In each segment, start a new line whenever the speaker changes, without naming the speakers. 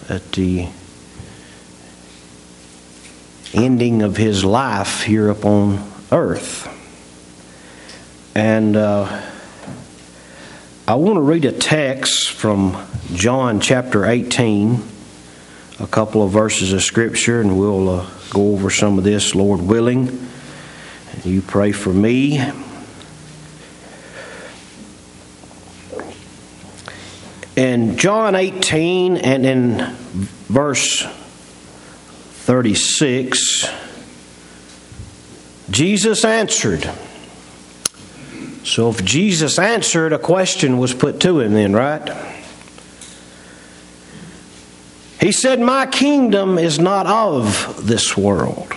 at the ending of his life here upon earth. And I want to read a text from John chapter 18, a couple of verses of Scripture, and we'll go over some of this, Lord willing. You pray for me. In John 18 and in verse 36, Jesus answered. So if Jesus answered, a question was put to him then, right? He said, "My kingdom is not of this world.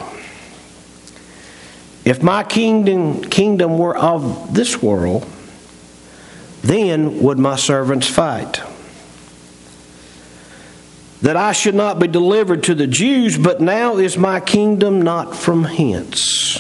If my kingdom were of this world, then would my servants fight, that I should not be delivered to the Jews, but now is my kingdom not from hence."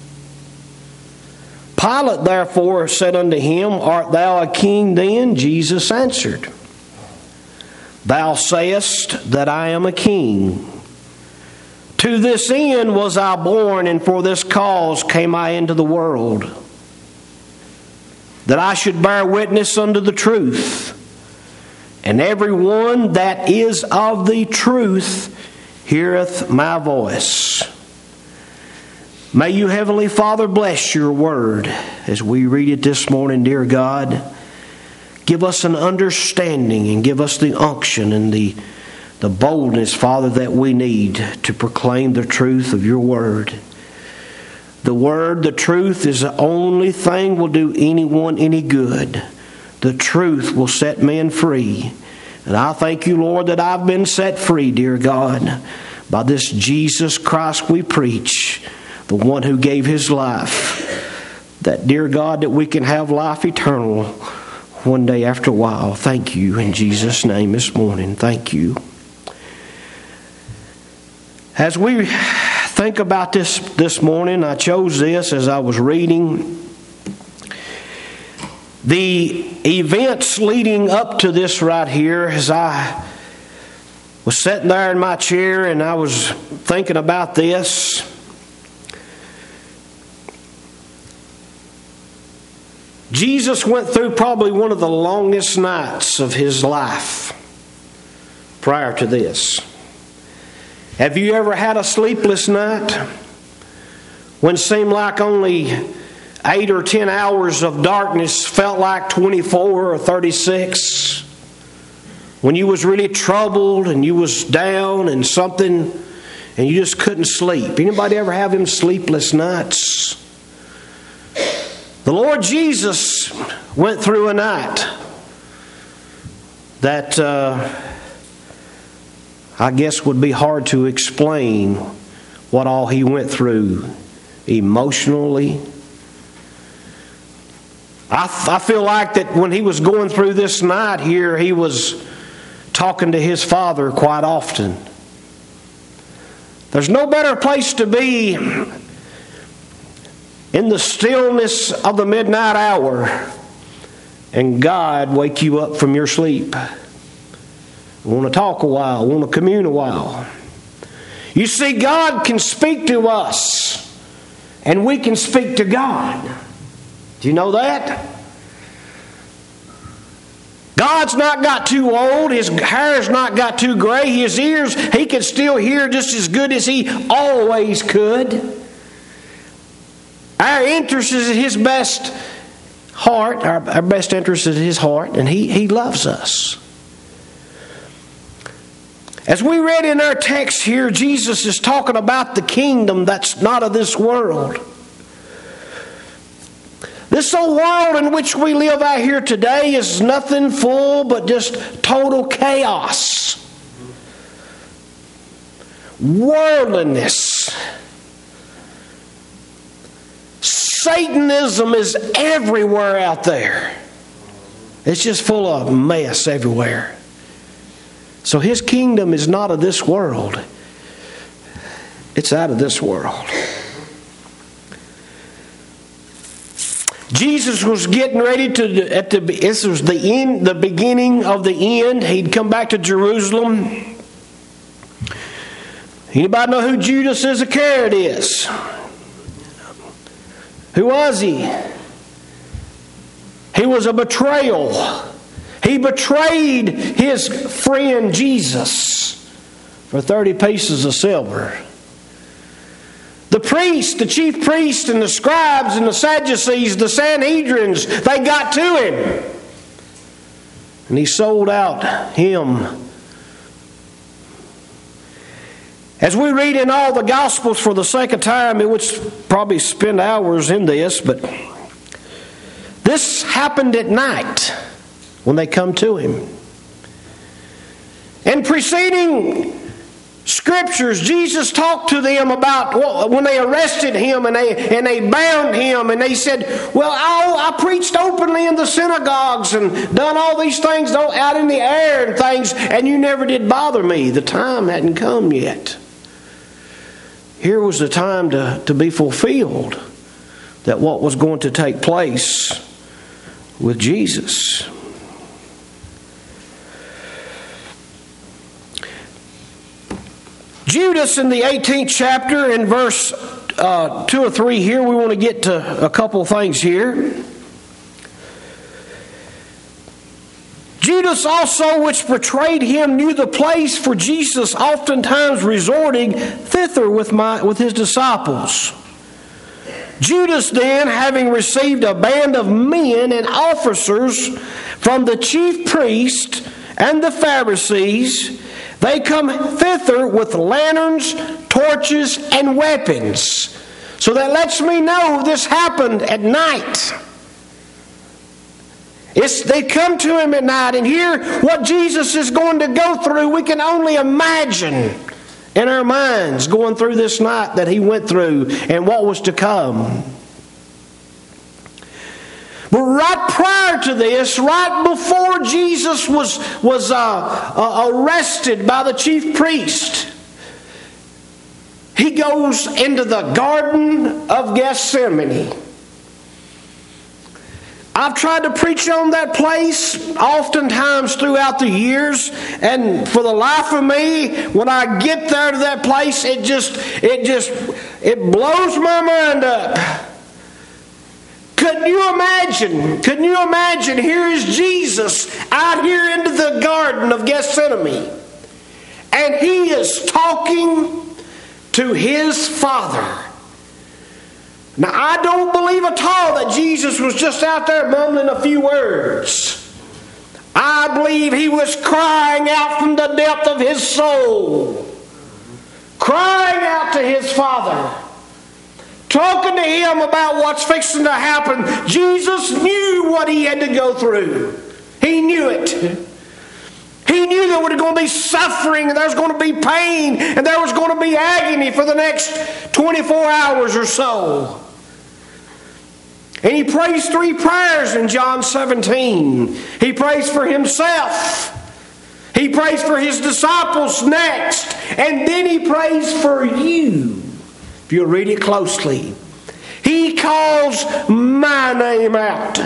Pilate therefore said unto him, "Art thou a king then?" Jesus answered, "Thou sayest that I am a king. To this end was I born, and for this cause came I into the world, that I should bear witness unto the truth. And every one that is of the truth heareth my voice." May you, Heavenly Father, bless your word as we read it this morning, dear God. Give us an understanding and give us the unction and the boldness, Father, that we need to proclaim the truth of your word. The word, the truth, is the only thing will do anyone any good. The truth will set men free. And I thank you, Lord, that I've been set free, dear God, by this Jesus Christ we preach, the one who gave his life. That, dear God, that we can have life eternal one day after a while. Thank you in Jesus' name this morning. Thank you. As we think about this morning, I chose this as I was reading. The events leading up to this right here, as I was sitting there in my chair and I was thinking about this, Jesus went through probably one of the longest nights of his life prior to this. Have you ever had a sleepless night when it seemed like only 8 or 10 hours of darkness felt like 24 or 36? When you was really troubled and you was down and something and you just couldn't sleep. Anybody ever have them sleepless nights? The Lord Jesus went through a night that I guess would be hard to explain what all he went through emotionally. I feel like that when he was going through this night here, he was talking to his Father quite often. There's no better place to be in the stillness of the midnight hour and God wake you up from your sleep. Want to talk a while, want to commune a while. You see, God can speak to us and we can speak to God. Do you know that? God's not got too old. His hair's not got too gray. His ears, he can still hear just as good as he always could. Our interest is in his best heart. Our best interest is in his heart, and he loves us. As we read in our text here, Jesus is talking about the kingdom that's not of this world. This old world in which we live out here today is nothing full but just total chaos. Worldliness. Satanism is everywhere out there. It's just full of mess everywhere. So his kingdom is not of this world. It's out of this world. Jesus was getting ready to, this was the beginning of the end. He'd come back to Jerusalem. Anybody know who Judas Iscariot is? Who was he? He was a betrayal. He betrayed his friend Jesus for 30 pieces of silver. The priests, the chief priests and the scribes and the Sadducees, the Sanhedrins, they got to him. And he sold out him. As we read in all the Gospels for the sake of time, it would probably spend hours in this, but this happened at night when they come to him. In preceding Scriptures, Jesus talked to them about when they arrested him and they bound him, and they said, well, I preached openly in the synagogues and done all these things out in the air and things, and you never did bother me. The time hadn't come yet. Here was the time to be fulfilled, that what was going to take place with Jesus. Judas in the 18th chapter in verse 2 or 3 here, we want to get to a couple of things here. Judas also, which betrayed him, knew the place, for Jesus oftentimes resorting thither with his disciples. Judas then, having received a band of men and officers from the chief priest and the Pharisees, they come thither with lanterns, torches, and weapons. So that lets me know this happened at night. They come to him at night, and here what Jesus is going to go through, we can only imagine in our minds going through this night that he went through and what was to come. But right prior to this, right before Jesus was arrested by the chief priest, he goes into the Garden of Gethsemane. I've tried to preach on that place oftentimes throughout the years, and for the life of me, when I get there to that place, it blows my mind up. Couldn't you imagine? Here is Jesus out here into the Garden of Gethsemane, and he is talking to his Father. Now, I don't believe at all that Jesus was just out there mumbling a few words. I believe he was crying out from the depth of his soul, crying out to his Father, talking to him about what's fixing to happen. Jesus knew what he had to go through. He knew it. He knew there was going to be suffering, and there was going to be pain, and there was going to be agony for the next 24 hours or so. And he prays 3 prayers in John 17. He prays for himself. He prays for his disciples next. And then he prays for you. If you'll read it closely. He calls my name out.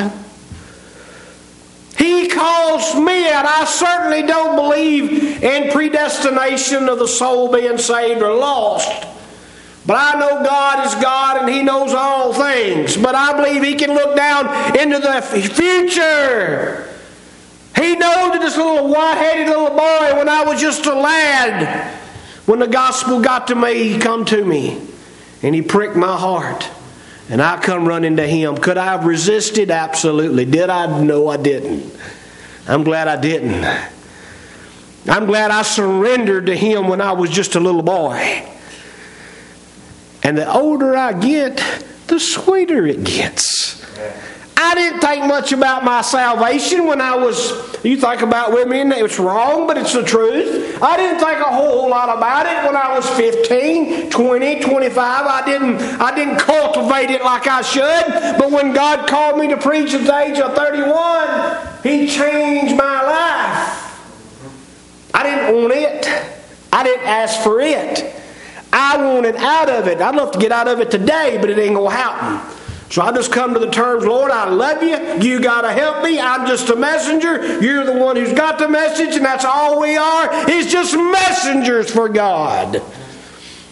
He calls me out. I certainly don't believe in predestination of the soul being saved or lost. But I know God is God and he knows all things. But I believe he can look down into the future. He knows that this little white-headed little boy, when I was just a lad, when the gospel got to me, he come to me. And he pricked my heart. And I come running to him. Could I have resisted? Absolutely. Did I? No, I didn't. I'm glad I didn't. I'm glad I surrendered to him when I was just a little boy. And the older I get, the sweeter it gets. I didn't think much about my salvation when I was, you think about with me, and it's wrong, but it's the truth. I didn't think a whole lot about it when I was 15, 20, 25. I didn't cultivate it like I should. But when God called me to preach at the age of 31, he changed my life. I didn't want it. I didn't ask for it. I wanted out of it. I'd love to get out of it today, but it ain't going to happen. So I just come to the terms, Lord, I love you. You got to help me. I'm just a messenger. You're the one who's got the message, and that's all we are. It's just messengers for God.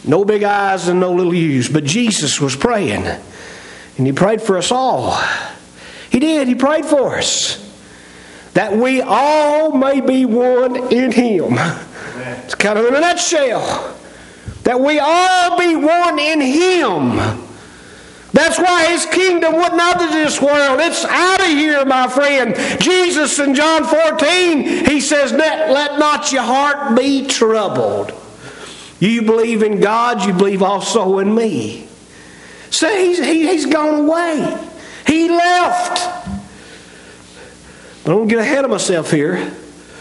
No big I's and no little U's. But Jesus was praying. And He prayed for us all. He did. He prayed for us. That we all may be one in Him. It's kind of in a nutshell. That we all be one in Him. That's why His kingdom wasn't out of this world. It's out of here, my friend. Jesus in John 14, He says, let not your heart be troubled. You believe in God, you believe also in me. See, He's gone away. He left. But I don't get ahead of myself here.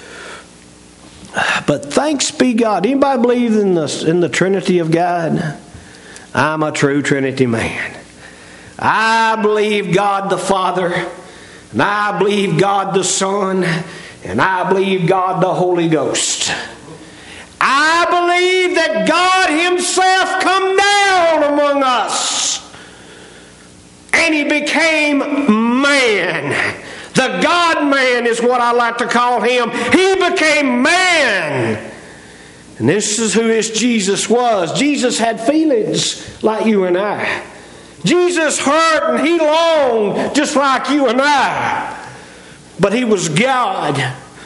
But thanks be God. Anybody believe in the Trinity of God? I'm a true Trinity man. I believe God the Father, and I believe God the Son, and I believe God the Holy Ghost. I believe that God Himself come down among us, and He became man. The God-man is what I like to call Him. He became man. And this is who this Jesus was. Jesus had feelings like you and I. Jesus hurt and He longed just like you and I. But He was God.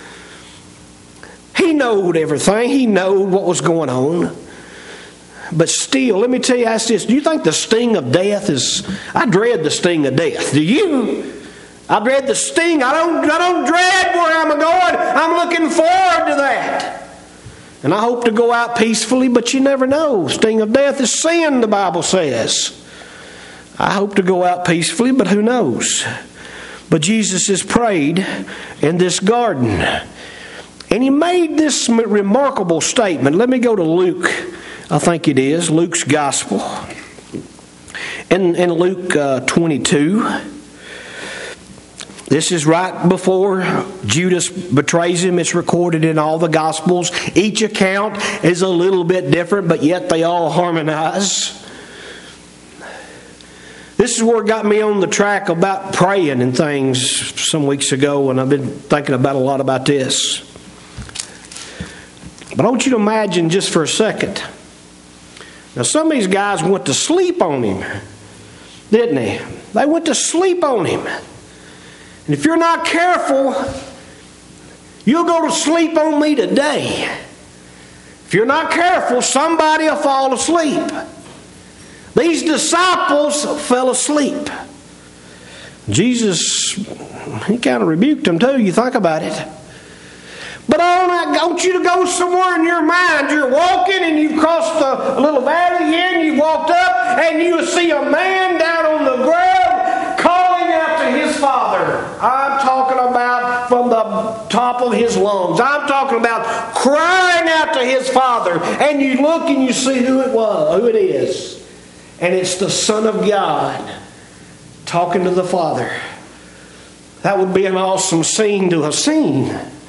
He knowed everything. He knowed what was going on. But still, let me tell you, ask this. Do you think the sting of death is... I dread the sting of death. Do you? I dread the sting. I don't dread where I'm going. I'm looking forward to that. And I hope to go out peacefully, but you never know. Sting of death is sin, the Bible says. I hope to go out peacefully, but who knows? But Jesus has prayed in this garden. And He made this remarkable statement. Let me go to Luke, I think it is, Luke's Gospel. In Luke 22, this is right before Judas betrays Him. It's recorded in all the Gospels. Each account is a little bit different, but yet they all harmonize. This is where it got me on the track about praying and things some weeks ago, and I've been thinking about a lot about this. But I want you to imagine just for a second. Now, some of these guys went to sleep on Him, didn't they? They went to sleep on Him. And if you're not careful, you'll go to sleep on me today. If you're not careful, somebody will fall asleep. These disciples fell asleep. Jesus, He kind of rebuked them too, you think about it. But I want you to go somewhere in your mind. You're walking and you've crossed a little valley here and you've walked up and you see a man down on the ground calling out to his Father. I'm talking about from the top of his lungs. I'm talking about crying out to his Father. And you look and you see who it is. And it's the Son of God talking to the Father. That would be an awesome scene to have seen.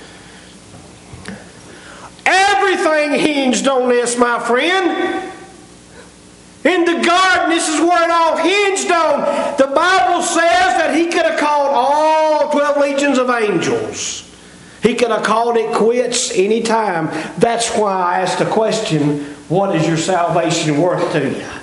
Everything hinged on this, my friend. In the garden, this is where it all hinged on. The Bible says that He could have called all 12 legions of angels. He could have called it quits any time. That's why I asked the question, what is your salvation worth to you?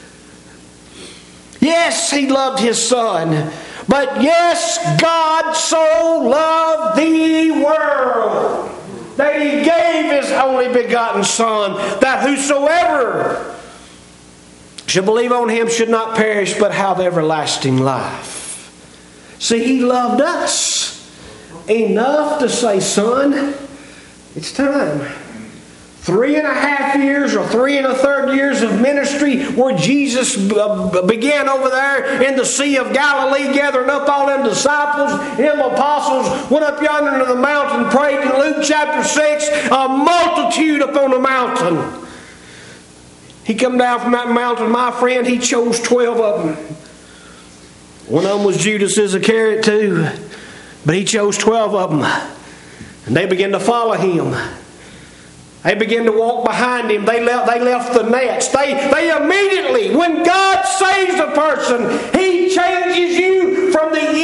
Yes, He loved His Son. But yes, God so loved the world that He gave His only begotten Son, that whosoever should believe on Him should not perish but have everlasting life. See, He loved us enough to say, Son, it's time. 3.5 years or 3 1/3 years of ministry where Jesus began over there in the Sea of Galilee, gathering up all them disciples, them apostles, went up yonder to the mountain, prayed in Luke chapter 6, a multitude upon the mountain. He come down from that mountain, my friend, He chose 12 of them. One of them was Judas Iscariot too, but He chose 12 of them. And they began to follow Him. They began to walk behind Him. They left the nets. They immediately, when God saves a person, He changes you from the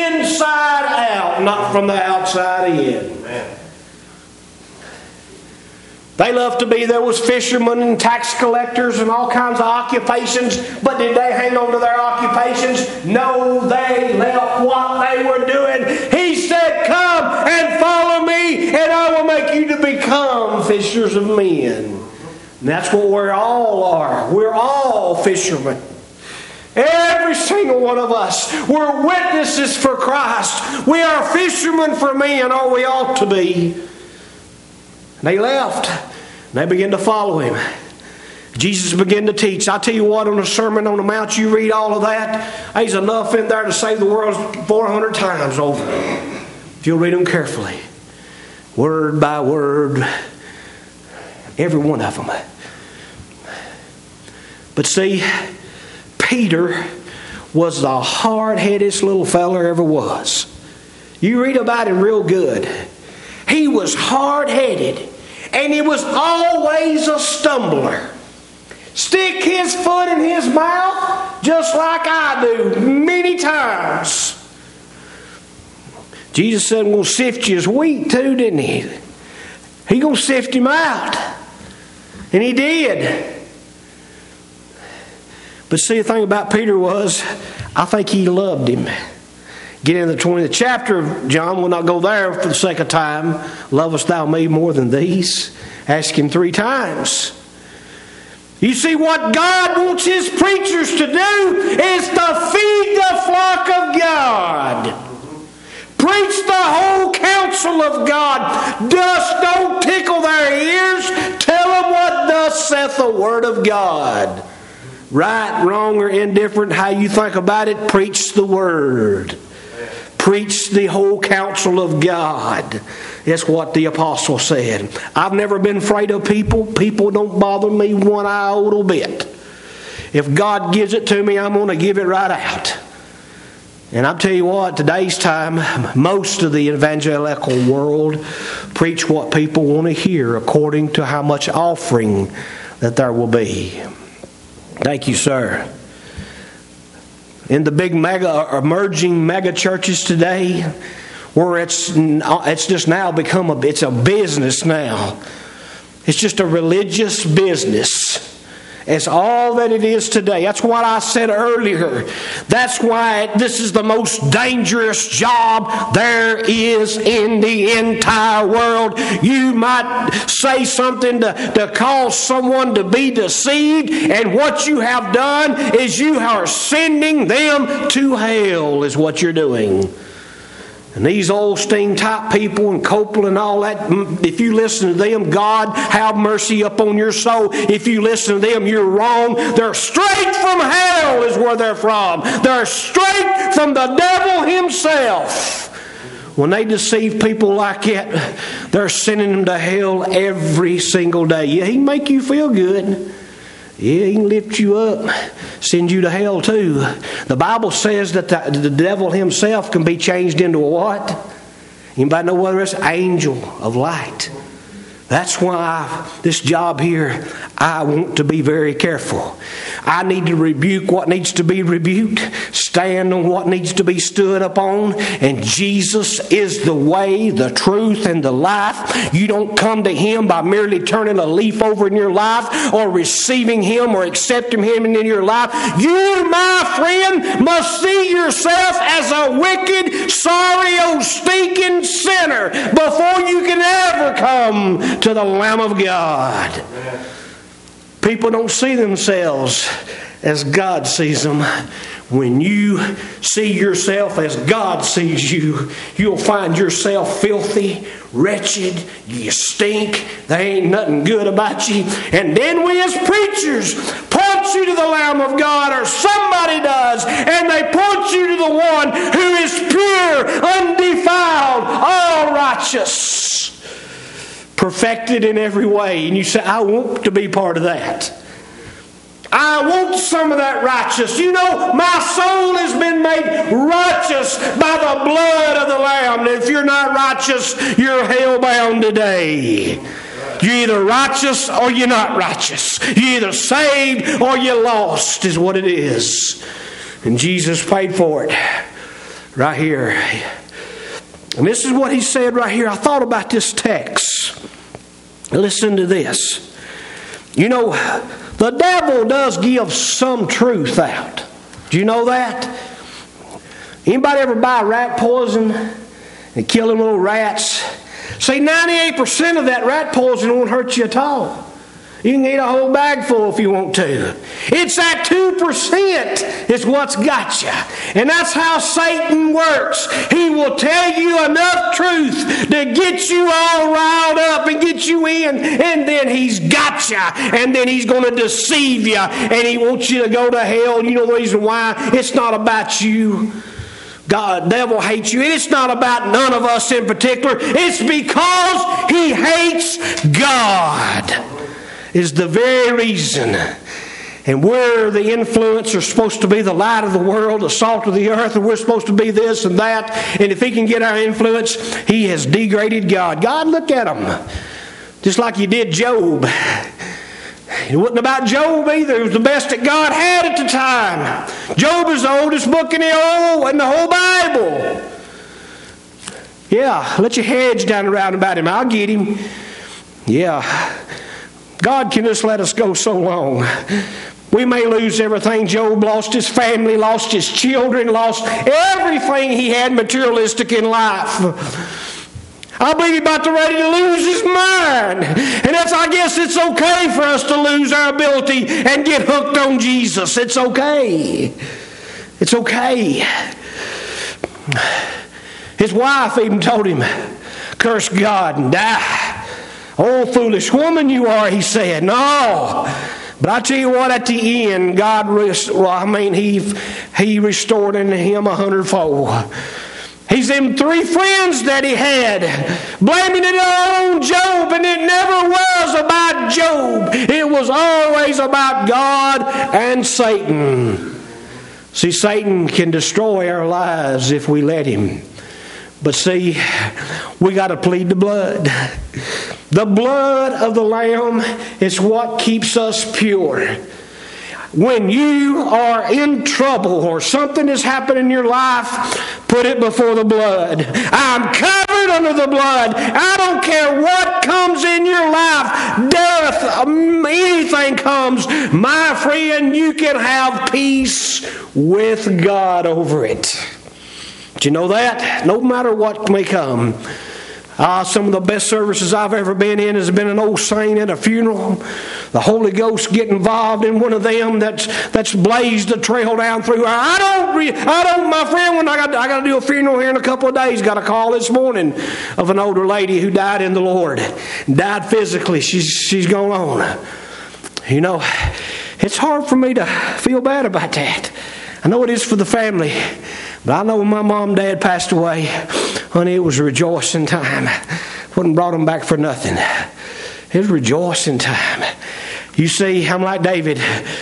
inside out, not from the outside in. Amen. They loved to be, there was fishermen and tax collectors and all kinds of occupations, but did they hang on to their occupations? No, they left what they were doing. He said, come and follow me, and I will make you to become fishers of men. And that's what we all are. We're all fishermen. Every single one of us. We're witnesses for Christ. We are fishermen for men, or we ought to be. And they left. And they began to follow Him. Jesus began to teach. I tell you what, on the Sermon on the Mount, you read all of that. There's enough in there to save the world 400 times over. If you'll read them carefully. Word by word. Every one of them. But see, Peter was the hard-headedest little fella ever was. You read about him real good. He was hard-headed, and he was always a stumbler. Stick his foot in his mouth just like I do many times. Jesus said, I'm going to sift you as wheat too, didn't He? He going to sift him out. And He did. But see, the thing about Peter was, I think he loved him. Get in the 20th chapter of John. We'll not go there for the sake of time. Lovest thou me more than these? Ask him 3 times. You see, what God wants His preachers to do is to feed the flock of God. Preach the whole counsel of God. Just don't tickle their ears. Tell them what thus saith the Word of God. Right, wrong, or indifferent, how you think about it, preach the Word. Preach the whole counsel of God. That's what the apostle said. I've never been afraid of people. People don't bother me one iota bit. If God gives it to me, I'm going to give it right out. And I'll tell you what, today's time, most of the evangelical world preach what people want to hear according to how much offering that there will be. Thank you, sir. In the big emerging mega churches today, where it's just now become it's a business now. It's just a religious business. It's all that it is today. That's what I said earlier. That's why this is the most dangerous job there is in the entire world. You might say something to cause someone to be deceived, and what you have done is you are sending them to hell, is what you're doing. And these Osteen type people and Copeland and all that, if you listen to them, God have mercy upon your soul. If you listen to them, you're wrong. They're straight from hell is where they're from. They're straight from the devil himself. When they deceive people like that, they're sending them to hell every single day. Yeah, he can make you feel good. Yeah, he can lift you up, send you to hell too. The Bible says that the devil himself can be changed into a what? Anybody know what it is? Angel of light. That's why this job here, I want to be very careful. I need to rebuke what needs to be rebuked, stand on what needs to be stood upon, and Jesus is the way, the truth, and the life. You don't come to Him by merely turning a leaf over in your life or receiving Him or accepting Him in your life. You, my friend, must see yourself as a wicked, sorry, old stinking sinner before you can ever come to the Lamb of God. People don't see themselves as God sees them. When you see yourself as God sees you, you'll find yourself filthy, wretched, you stink, there ain't nothing good about you. And then we as preachers point you to the Lamb of God, or somebody does, and they point you to the one who is pure, undefiled, all righteous, perfected in every way. And you say, I want to be part of that. I want some of that righteous. You know, my soul has been made righteous by the blood of the Lamb. And if you're not righteous, you're hell-bound today. You're either righteous or you're not righteous. You're either saved or you're lost, is what it is. And Jesus paid for it right here. And this is what He said right here. I thought about this text. Listen to this. You know, the devil does give some truth out. Do you know that? Anybody ever buy rat poison and kill them little rats? See, 98% of that rat poison won't hurt you at all. You can eat a whole bag full if you want to. It's that 2% is what's got you. And that's how Satan works. He will tell you enough truth to get you all riled up and get you in. And then he's got you. And then he's going to deceive you. And he wants you to go to hell. You know the reason why? It's not about you. God, the devil hates you. And it's not about none of us in particular. It's because he hates God. Is the very reason. And we're the influence, are supposed to be the light of the world, the salt of the earth, and we're supposed to be this and that. And if he can get our influence, he has degraded God. God, look at him. Just like you did Job. It wasn't about Job either. It was the best that God had at the time. Job is the oldest book in the whole Bible. Yeah, let your hedge down around about him. I'll get him. Yeah. God can just let us go so long. We may lose everything. Job lost his family, lost his children, lost everything he had materialistic in life. I believe he's about to ready to lose his mind. And I guess it's okay for us to lose our ability and get hooked on Jesus. It's okay. It's okay. His wife even told him, curse God and die. Oh, foolish woman you are, he said. No. But I tell you what, at the end, God, he restored unto him 100-fold. He's them 3 friends that he had, blaming it on Job, and it never was about Job. It was always about God and Satan. See, Satan can destroy our lives if we let him. But see, we got to plead the blood. The blood of the Lamb is what keeps us pure. When you are in trouble or something has happened in your life, put it before the blood. I'm covered under the blood. I don't care what comes in your life. Death, anything comes. My friend, you can have peace with God over it. Do you know that? No matter what may come. Some of the best services I've ever been in has been an old saint at a funeral. The Holy Ghost get involved in one of them that's blazed a trail down through. I don't, my friend, when I got to do a funeral here in a couple of days. Got a call this morning of an older lady who died in the Lord. Died physically. She's gone on. You know, it's hard for me to feel bad about that. I know it is for the family. But I know when my mom and dad passed away, honey, it was a rejoicing time. Wouldn't brought them back for nothing. It was a rejoicing time. You see, I'm like David.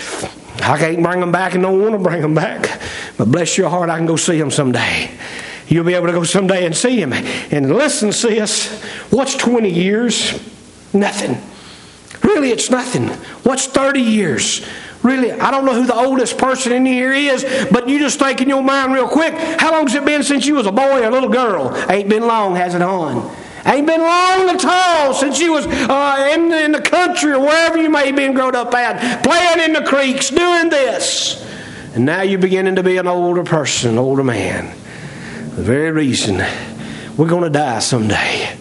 I can't bring them back and don't want to bring them back. But bless your heart, I can go see them someday. You'll be able to go someday and see him. And listen, sis, what's 20 years? Nothing. Really, it's nothing. What's 30 years? Really, I don't know who the oldest person in here is, but you just think in your mind real quick, how long has it been since you was a boy or a little girl? Ain't been long, has it, hon? Ain't been long at all since you was in the country or wherever you may have been grown up at, playing in the creeks, doing this. And now you're beginning to be an older person, an older man. The very reason we're going to die someday.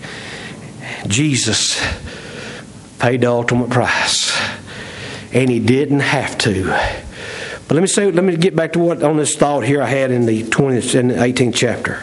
Jesus paid the ultimate price. And he didn't have to. But let me get back to what on this thought here I had in the 20th and 18th chapter.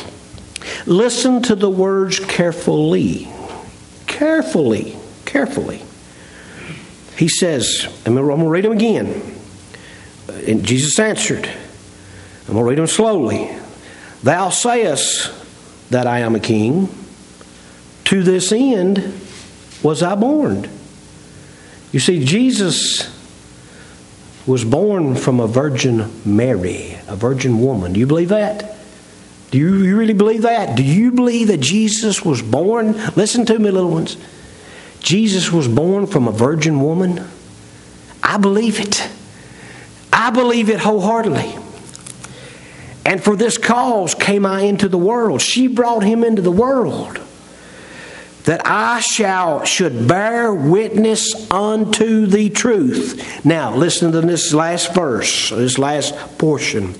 Listen to the words carefully. Carefully. Carefully. He says, I'm going to read them again. And Jesus answered. I'm going to read them slowly. Thou sayest that I am a king. To this end was I born. You see, Jesus was born from a Virgin Mary, a virgin woman. Do you believe that? Do you really believe that? Do you believe that Jesus was born? Listen to me, little ones. Jesus was born from a virgin woman. I believe it. I believe it wholeheartedly. And for this cause came I into the world. She brought him into the world. that I should bear witness unto the truth. Now, listen to this last verse, this last portion.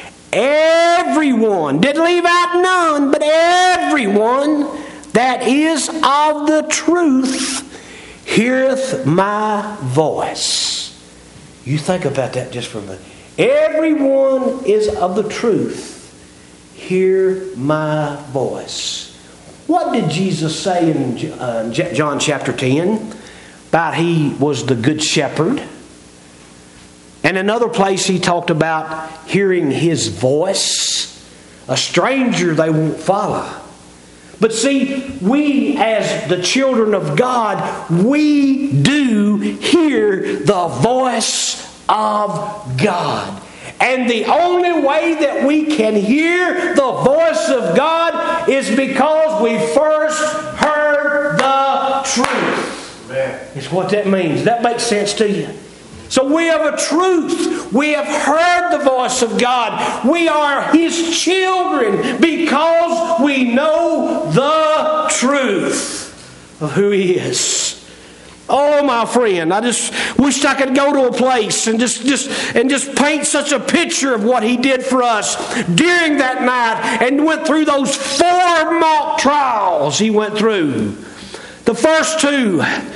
Everyone, didn't leave out none, but everyone that is of the truth heareth my voice. You think about that just for a minute. Everyone is of the truth. Hear my voice. What did Jesus say in John chapter 10? About he was the good shepherd. And another place he talked about hearing his voice. A stranger they won't follow. But see, we as the children of God, we do hear the voice of God. And the only way that we can hear the voice of God is because we first heard the truth. Amen. It's what that means. That makes sense to you? So we have a truth. We have heard the voice of God. We are His children because we know the truth of who He is. Oh, my friend, I just wished I could go to a place and just paint such a picture of what He did for us during that night and went through those 4 mock trials He went through. The first 2,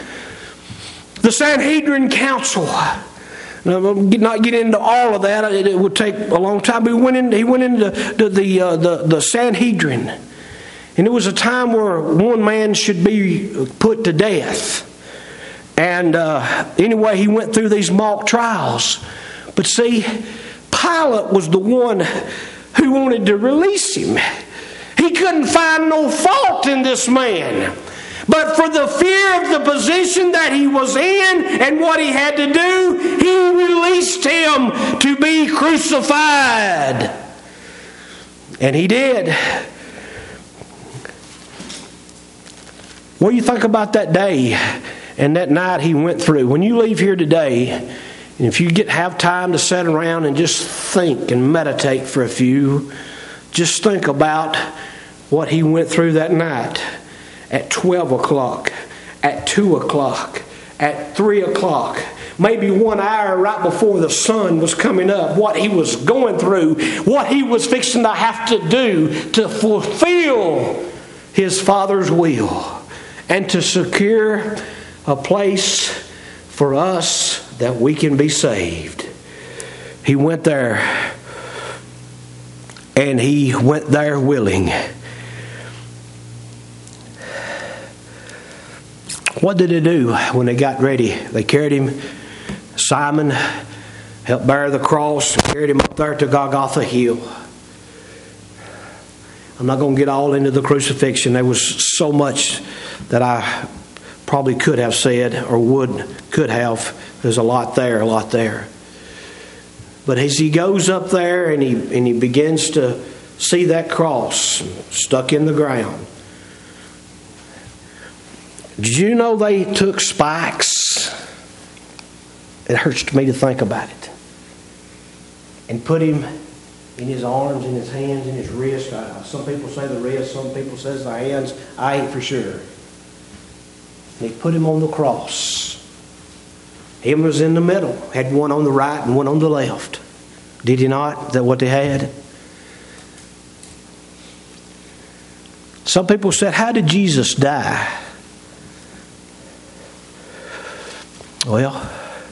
the Sanhedrin Council. Now, I'll not get into all of that. It would take a long time. But he went into the Sanhedrin. And it was a time where one man should be put to death. And anyway, he went through these mock trials. But see, Pilate was the one who wanted to release him. He couldn't find no fault in this man. But for the fear of the position that he was in and what he had to do, he released him to be crucified. And he did. What do you think about that day and that night he went through? When you leave here today, and if you have time to sit around and just think and meditate for a few, just think about what he went through that night. At 12 o'clock, at 2 o'clock, at 3 o'clock, maybe 1 hour right before the sun was coming up, what he was going through, what he was fixing to have to do to fulfill his Father's will and to secure a place for us that we can be saved. He went there, and he went there willing. What did they do when they got ready? They carried him. Simon helped bear the cross and carried him up there to Golgotha Hill. I'm not going to get all into the crucifixion. There was so much that I probably could have said or could have. There's a lot there. But as he goes up there and he begins to see that cross stuck in the ground. Did you know they took spikes? It hurts me to think about it. And put him in his arms, in his hands, in his wrist. Some people say the wrist, some people say the hands. I ain't for sure. And he put him on the cross. Him was in the middle. Had one on the right and one on the left. Did he not? Is that what they had? Some people said, how did Jesus die? Well,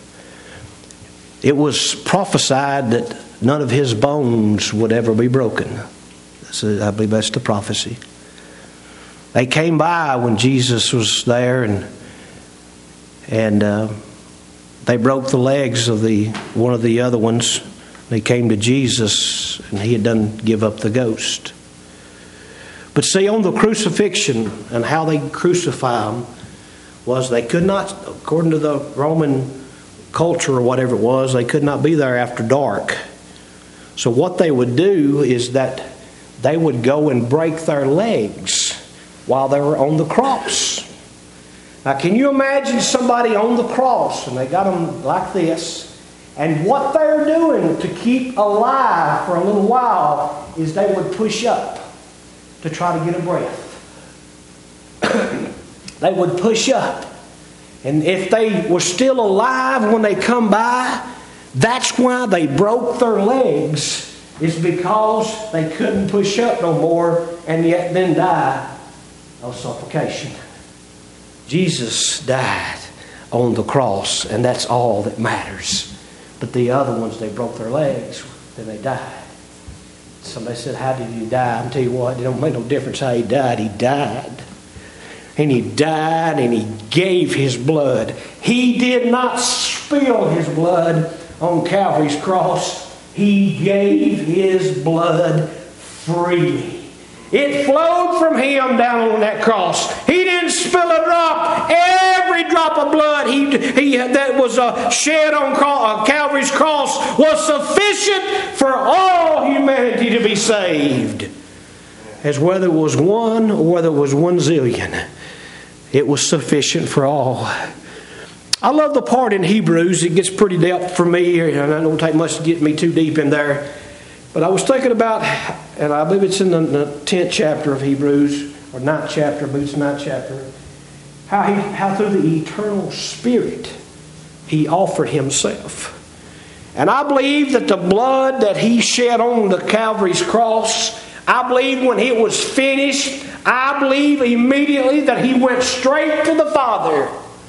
it was prophesied that none of his bones would ever be broken. I believe that's the prophecy. They came by when Jesus was there, and they broke the legs of one of the other ones. They came to Jesus, and he had done give up the ghost. But see, on the crucifixion and how they crucify him was they could not, according to the Roman culture or whatever it was, they could not be there after dark. So what they would do is that they would go and break their legs while they were on the cross. Now, can you imagine somebody on the cross and they got them like this, and what they're doing to keep alive for a little while is they would push up to try to get a breath. they would push up. And if they were still alive when they come by, that's why they broke their legs. Is because they couldn't push up no more and yet then die of suffocation. Jesus died on the cross, and that's all that matters. But the other ones, they broke their legs, then they died. Somebody said, how did he die? I'm tell you what, it don't make no difference how he died. He died. And he died and he gave his blood. He did not spill his blood on Calvary's cross. He gave his blood freely. It flowed from him down on that cross. He didn't spill a drop. Every drop of blood that was shed on Calvary's cross was sufficient for all humanity to be saved. As whether it was one or whether it was 1 zillion, it was sufficient for all. I love the part in Hebrews. It gets pretty deep for me, and I don't take much to get me too deep in there. But I was thinking about, and I believe it's in the 10th chapter of Hebrews, or 9th chapter, I believe it's 9th chapter, how through the eternal Spirit He offered Himself. And I believe that the blood that He shed on the Calvary's cross, I believe when it was finished, I believe immediately that He went straight to the Father.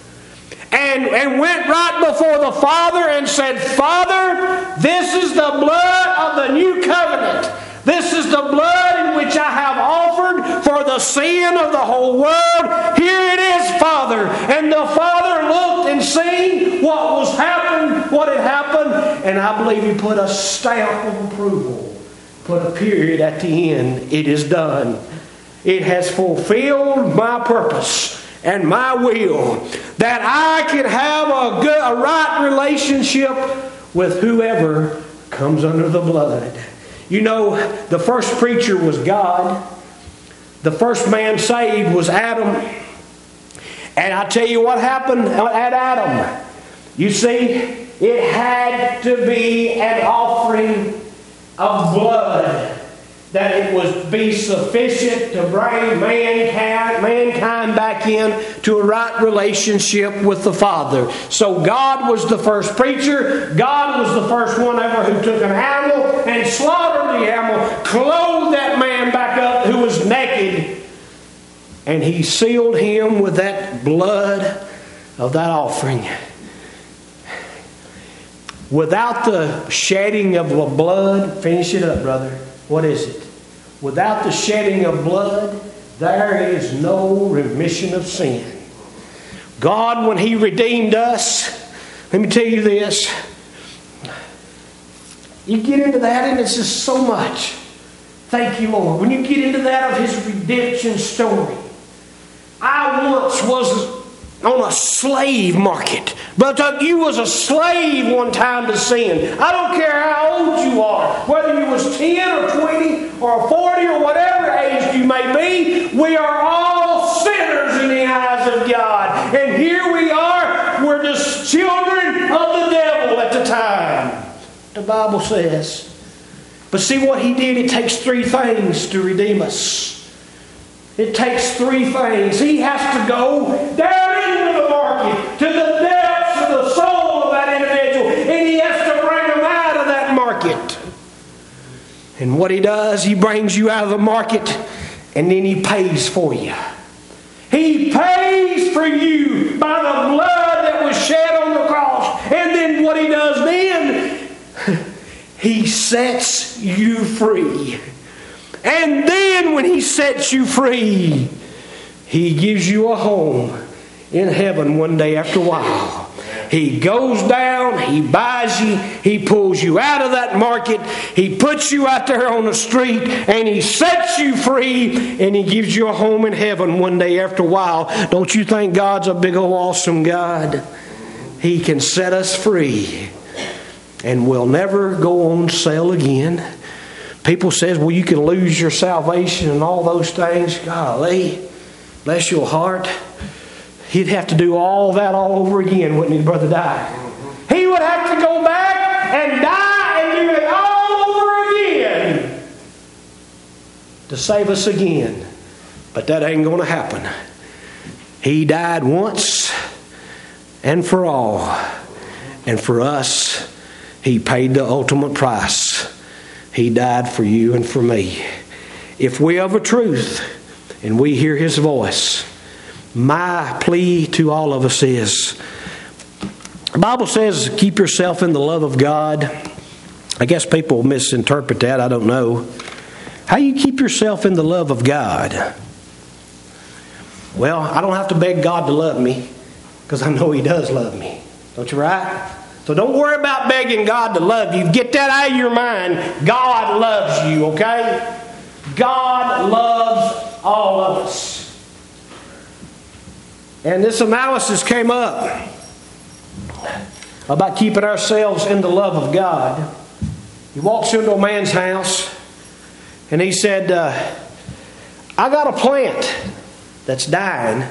And went right before the Father and said, Father, this is the blood of the new covenant. This is the blood in which I have offered for the sin of the whole world. Here it is, Father. And the Father looked and seen what had happened. And I believe He put a stamp of approval. Put a period at the end. It is done. It has fulfilled my purpose and my will, that I can have a right relationship with whoever comes under the blood. You know, the first preacher was God. The first man saved was Adam. And I tell you what happened at Adam. You see, it had to be an offering of blood, that it would be sufficient to bring mankind back in to a right relationship with the Father. So God was the first preacher. God was the first one ever who took an animal and slaughtered the animal, clothed that man back up who was naked, and He sealed him with that blood of that offering. Without the shedding of the blood, finish it up, brother. What is it? Without the shedding of blood, there is no remission of sin. God, when He redeemed us, let me tell you this. You get into that and it's just so much. Thank you, Lord. When you get into that of His redemption story. I once was on a slave market. But you was a slave one time to sin. I don't care how old you are. Whether you was 10 or 20 or 40 or whatever age you may be. We are all sinners in the eyes of God. And here we are. We're just children of the devil at the time. The Bible says. But see what He did? It takes 3 things to redeem us. It takes 3 things. He has to go down into the market, to the depths of the soul of that individual, and He has to bring them out of that market. And what He does, He brings you out of the market, and then He pays for you. He pays for you by the blood that was shed on the cross. And then what He does then, He sets you free. And then when He sets you free, He gives you a home in heaven one day after a while. He goes down, He buys you, He pulls you out of that market, He puts you out there on the street, and He sets you free, and He gives you a home in heaven one day after a while. Don't you think God's a big old awesome God? He can set us free, and we'll never go on sale again. People says, well, you can lose your salvation and all those things. Golly, bless your heart. He'd have to do all that all over again, wouldn't he, Brother Dye? He would have to go back and die and do it all over again to save us again. But that ain't going to happen. He died once and for all. And for us, He paid the ultimate price. He died for you and for me. If we are of a truth and we hear His voice, my plea to all of us is, the Bible says, keep yourself in the love of God. I guess people misinterpret that. I don't know. How you keep yourself in the love of God? Well, I don't have to beg God to love me, because I know He does love me. Don't you, right? So don't worry about begging God to love you. Get that out of your mind. God loves you, okay? God loves all of us. And this analysis came up about keeping ourselves in the love of God. He walks into a man's house and he said, I got a plant that's dying.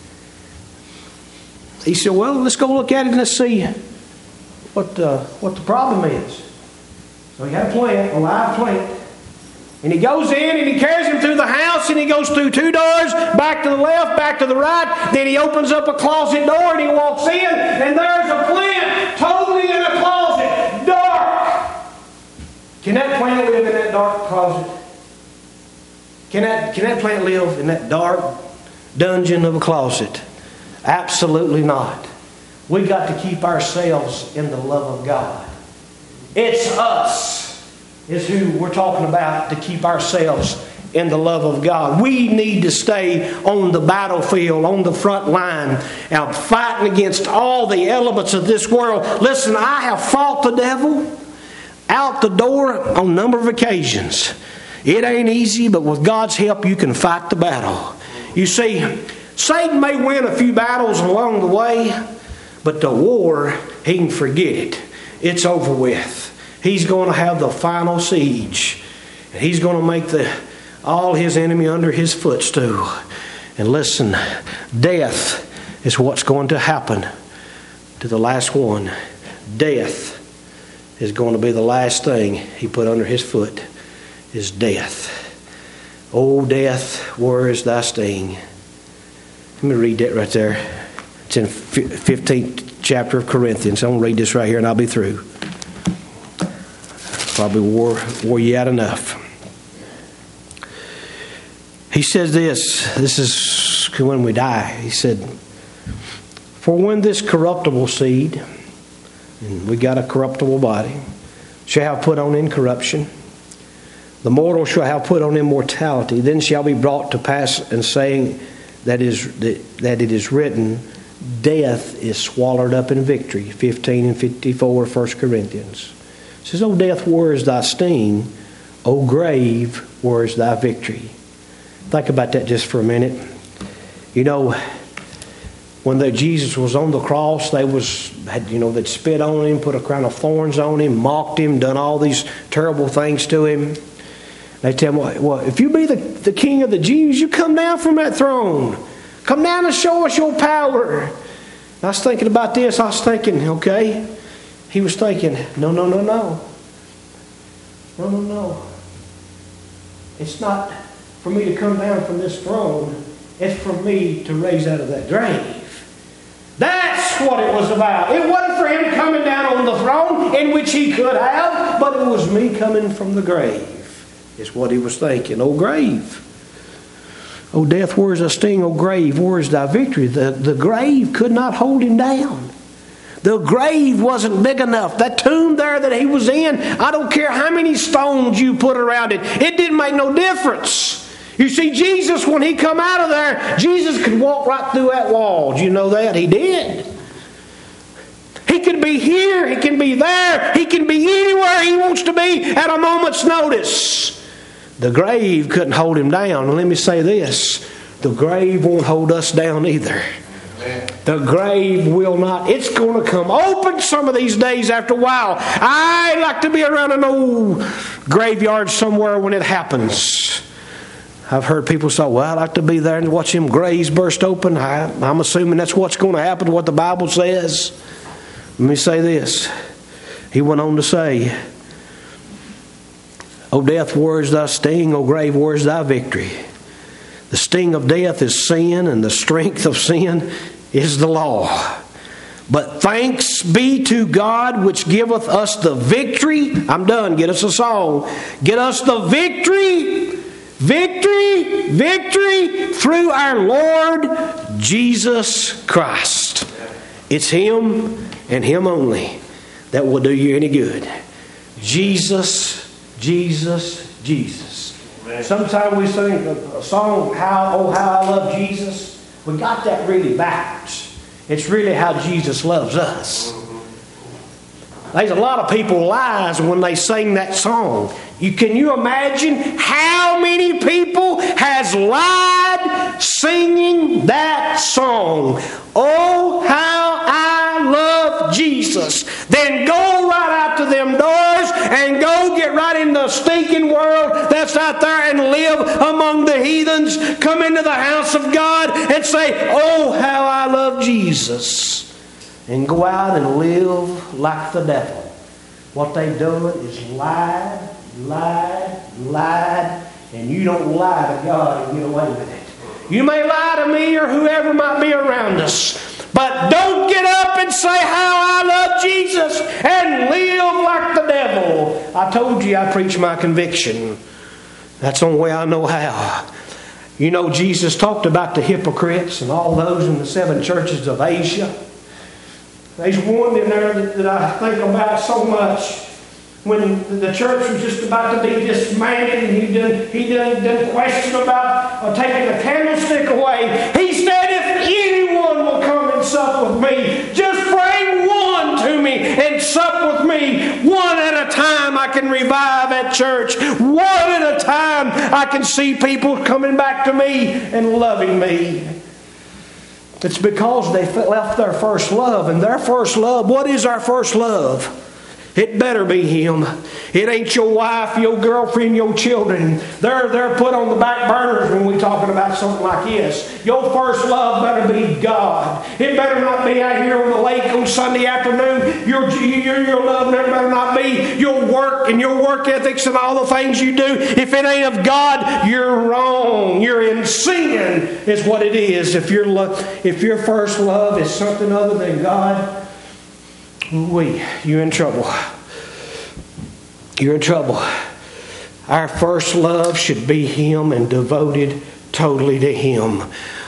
He said, well, let's go look at it and let's see what the problem is. So he had a plant, a live plant. And he goes in and he carries him through the house and he goes through 2 doors, back to the left, back to the right. Then he opens up a closet door and he walks in and there's a plant totally in a closet, dark. Can that plant live in that dark closet? Can that plant live in that dark dungeon of a closet? Absolutely not. We've got to keep ourselves in the love of God. It's us is who we're talking about, to keep ourselves in the love of God. We need to stay on the battlefield, on the front line, out fighting against all the elements of this world. Listen, I have fought the devil out the door on a number of occasions. It ain't easy, but with God's help, you can fight the battle. You see, Satan may win a few battles along the way, but the war, he can forget it. It's over with. He's going to have the final siege. And he's going to make all his enemy under his footstool. And listen, death is what's going to happen to the last one. Death is going to be the last thing he put under his foot, is death. O death, where is thy sting? Let me read that right there. It's in 15th chapter of Corinthians. I'm going to read this right here and I'll be through. Probably wore you out enough. He says this is when we die. He said, for when this corruptible seed, and we got a corruptible body, shall have put on incorruption, the mortal shall have put on immortality, then shall be brought to pass and saying that it is written, death is swallowed up in victory. 15 and 54 of 1 Corinthians. It says, O death, where is thy sting? O grave, where is thy victory? Think about that just for a minute. You know, when Jesus was on the cross, they'd spit on him, put a crown of thorns on him, mocked him, done all these terrible things to him. They tell him, well, if you be the king of the Jews, you come down from that throne. Come down and show us your power. And I was thinking about this. I was thinking, okay. He was thinking, no. It's not for me to come down from this throne. It's for me to raise out of that grave. That's what it was about. It wasn't for him coming down on the throne, in which he could have, but it was me coming from the grave. It's what he was thinking. O grave. O death, where is thy sting? O grave, where is thy victory? The grave could not hold him down. The grave wasn't big enough. That tomb there that he was in, I don't care how many stones you put around it. It didn't make no difference. You see, Jesus, when he come out of there, Jesus could walk right through that wall. Do you know that? He did. He can be here. He can be there. He can be anywhere he wants to be at a moment's notice. The grave couldn't hold him down. And let me say this. The grave won't hold us down either. The grave will not. It's going to come open some of these days after a while. I like to be around an old graveyard somewhere when it happens. I've heard people say, well, I like to be there and watch them graves burst open. I'm assuming that's what's going to happen, what the Bible says. Let me say this. He went on to say, O death, where is thy sting? O grave, where is thy victory? The sting of death is sin, and the strength of sin is the law. But thanks be to God which giveth us the victory. I'm done. Get us a song. Get us the victory, victory, victory through our Lord Jesus Christ. It's Him and Him only that will do you any good. Jesus, Jesus, Jesus. Sometimes we sing a song, how I love Jesus. We got that really backwards. It's really how Jesus loves us. There's a lot of people lies when they sing that song. Can you imagine how many people has lied singing that song? Oh, how I love Jesus. Then go right out to them doors and go get right in the stinking world that's out there and live among the heathens. Come into the house of God and say, oh, how I love Jesus. And go out and live like the devil. What they've done is lied, and you don't lie to God and get away with it. You may lie to me or whoever might be around us, but don't get up and say how I love Jesus and live like the devil. I told you I preach my conviction. That's the only way I know how. You know, Jesus talked about the hypocrites and all those in the 7 churches of Asia. There's one in there that I think about so much. When the church was just about to be dismantled and he done question about taking the candlestick away. He said, if anyone will come and sup with me, just bring one to me and sup with me. One at a time I can revive that church. One at a time I can see people coming back to me and loving me. It's because they left their first love. And their first love, what is our first love? It better be Him. It ain't your wife, your girlfriend, your children. They're put on the back burners when we're talking about something like this. Your first love better be God. It better not be out here on the lake on Sunday afternoon. Your love better not be your work and your work ethics and all the things you do. If it ain't of God, you're wrong. You're in sin is what it is. If your first love is something other than God, you're in trouble. You're in trouble. Our first love should be Him and devoted totally to Him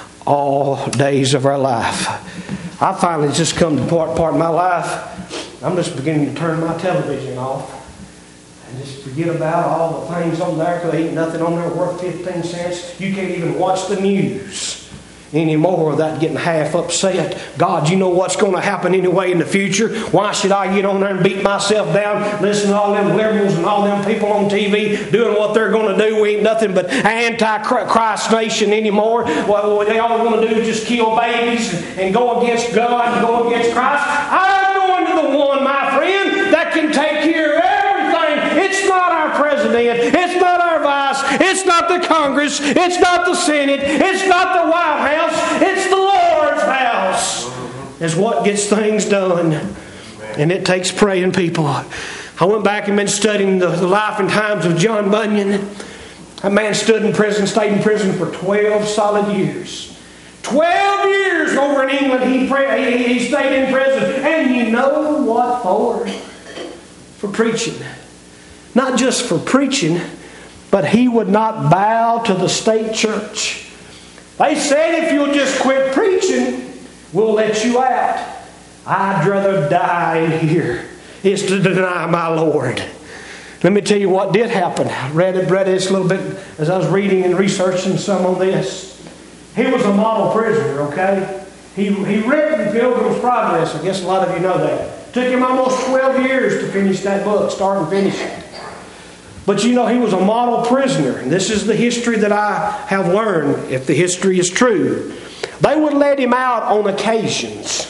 all days of our life. I finally just come to part of my life. I'm just beginning to turn my television off and just forget about all the things on there, because there ain't nothing on there worth 15 cents. You can't even watch the news anymore without getting half upset. God, you know what's going to happen anyway in the future. Why should I get on there and beat myself down, listen to all them liberals and all them people on TV doing what they're going to do? We ain't nothing but anti-Christ nation anymore. What they all want to do is just kill babies and go against God and go against Christ. I'm going to the one, my friend, that can take care of everything. It's not our president. It's not our vice. It's not the Congress. It's not the Senate. It's not the White House. It's the Lord's house. Is what gets things done. And it takes praying people. I went back and been studying the life and times of John Bunyan. That man stood in prison, stayed in prison for 12 solid years. 12 years over in England he stayed in prison. And you know what for? For preaching. Not just for preaching, but he would not bow to the state church. They said, if you'll just quit preaching, we'll let you out. I'd rather die in here is to deny my Lord. Let me tell you what did happen. I read this a little bit as I was reading and researching some on this. He was a model prisoner, okay? He written Pilgrim's Progress. I guess a lot of you know that. Took him almost 12 years to finish that book, start and finish it. But you know, he was a model prisoner. And this is the history that I have learned, if the history is true. They would let him out on occasions.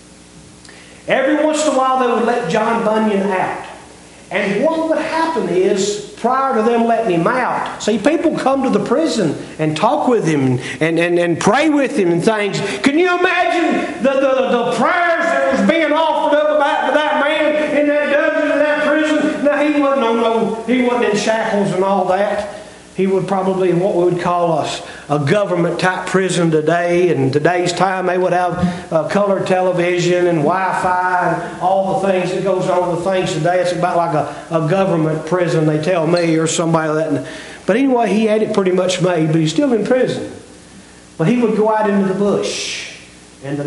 Every once in a while they would let John Bunyan out. And what would happen is, prior to them letting him out, see, people come to the prison and talk with him and pray with him and things. Can you imagine the prayers that was being offered up about that man in that dungeon in that prison? Now he wasn't in shackles and all that. He would probably what we would call a government type prison today. In today's time, they would have color television and Wi-Fi and all the things that goes on with things today. It's about like a government prison, they tell me, or somebody like that. But anyway, he had it pretty much made, but he's still in prison. But he would go out into the bush, and the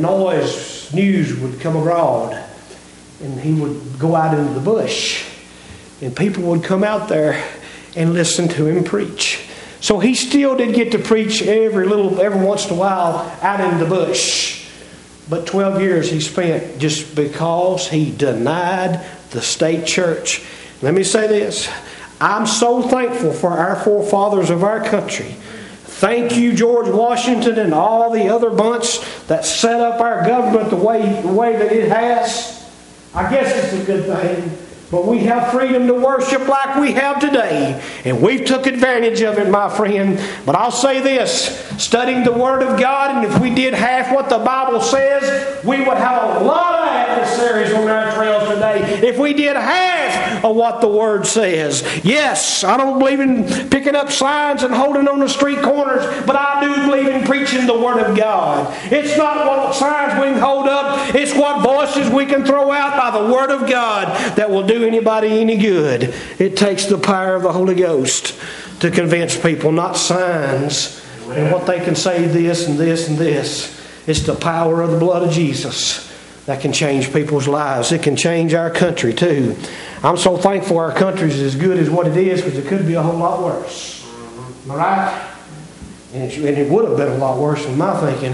news would come abroad, and he would go out into the bush, and people would come out there and listen to him preach. So he still did get to preach every once in a while out in the bush. But 12 years he spent just because he denied the state church. Let me say this. I'm so thankful for our forefathers of our country. Thank you, George Washington and all the other bunch that set up our government the way that it has. I guess it's a good thing. But we have freedom to worship like we have today. And we've took advantage of it, my friend. But I'll say this. Studying the Word of God, and if we did half what the Bible says, we would have a lot of adversaries on our trails today. If we did half of what the Word says. Yes, I don't believe in picking up signs and holding on the street corners. But I do believe in preaching the Word of God. It's not what signs we can hold up. It's what voices we can throw out by the Word of God that will do anybody any good. It takes the power of the Holy Ghost to convince people, not signs and what they can say this and this and this. It's the power of the blood of Jesus that can change people's lives. It can change our country too. I'm so thankful our country is as good as what it is, because it could be a whole lot worse. Am I right? And it would have been a lot worse in my thinking.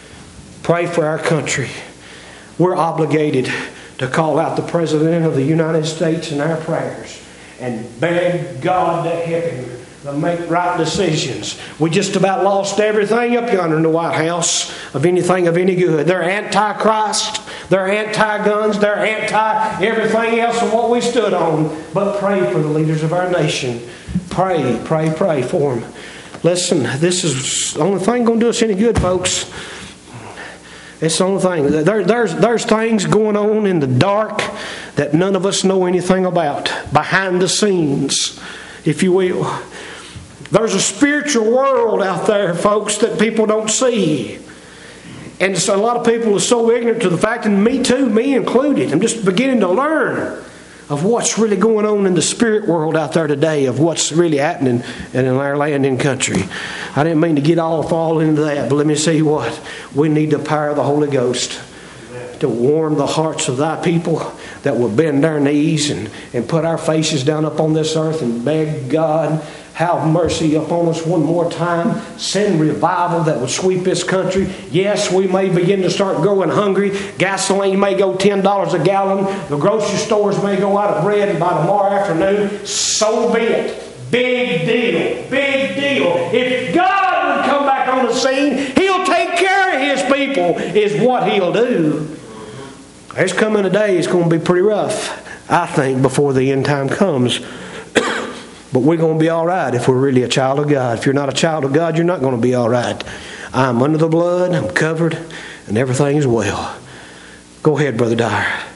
Pray for our country. We're obligated to call out the President of the United States in our prayers and beg God to help him to make right decisions. We just about lost everything up yonder in the White House of anything of any good. They're anti-Christ, they're anti-guns, they're anti-everything else of what we stood on. But pray for the leaders of our nation. Pray for them. Listen, this is the only thing going to do us any good, folks. It's the only thing. There's things going on in the dark that none of us know anything about. Behind the scenes, if you will. There's a spiritual world out there, folks, that people don't see. And so a lot of people are so ignorant to the fact, and me too, me included. I'm just beginning to learn of what's really going on in the spirit world out there today, of what's really happening in our land and country. I didn't mean to get all into that, but let me say what. We need the power of the Holy Ghost to warm the hearts of thy people, that will bend their knees and put our faces down upon this earth and beg God, have mercy upon us one more time. Send revival that will sweep this country. Yes, we may begin to start growing hungry. Gasoline may go $10 a gallon. The grocery stores may go out of bread by tomorrow afternoon. So be it. Big deal. Big deal. If God would come back on the scene, He'll take care of His people, is what He'll do. There's coming a day it's going to be pretty rough, I think, before the end time comes. But we're going to be all right if we're really a child of God. If you're not a child of God, you're not going to be all right. I'm under the blood, I'm covered, and everything is well. Go ahead, Brother Dyer.